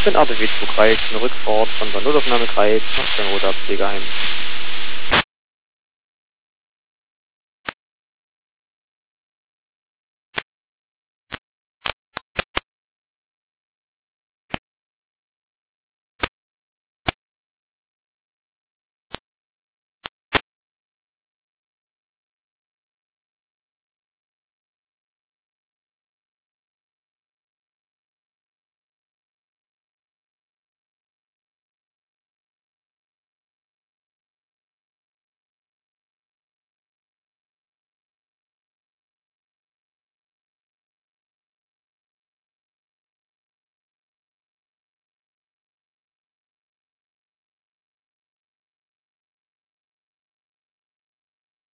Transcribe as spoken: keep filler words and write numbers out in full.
bin A B W Zug drei, eine Rückfahrt von der Notaufnahme drei nach Steinroder Pflegeheim.